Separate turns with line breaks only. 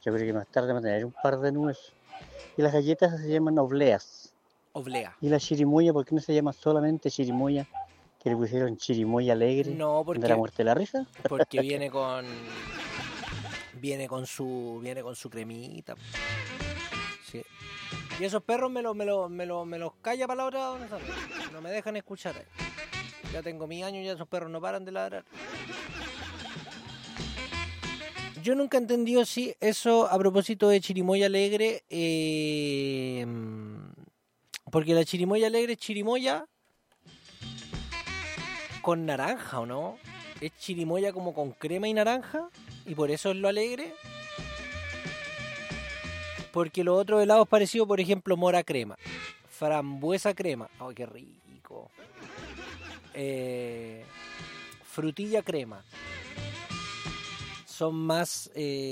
Yo creo que más tarde va a tener un par de nubes. Y las galletas se llaman obleas.
Oblea.
Y la chirimoya, ¿por qué no se llama solamente chirimoya? Que le pusieron chirimoya alegre
No,
de la muerte de la risa.
porque viene con su cremita. Sí. Y esos perros me los calla para la hora donde están. No me dejan escuchar ahí. Ya tengo mi año y ya esos perros no paran de ladrar. Yo nunca he entendido si eso, a propósito de chirimoya alegre, porque la chirimoya alegre es chirimoya con naranja, ¿o no? Es chirimoya como con crema y naranja, y por eso es lo alegre. Porque los otros helados parecidos, por ejemplo, mora crema, frambuesa crema, ¡ay, qué rico! Frutilla crema, son más